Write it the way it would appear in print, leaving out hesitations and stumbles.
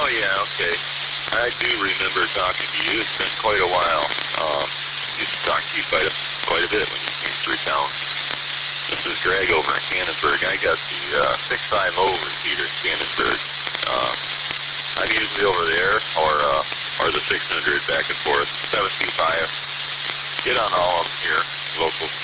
Oh, yeah, okay. I do remember talking to you. It's been quite a while. Used to talk to you quite a bit when you came through town. This is Greg over in Cannonsburg. I got the 650 repeater in Cannonsburg. I'm usually over there, or the 600 back and forth. 725. Get on all of them here, local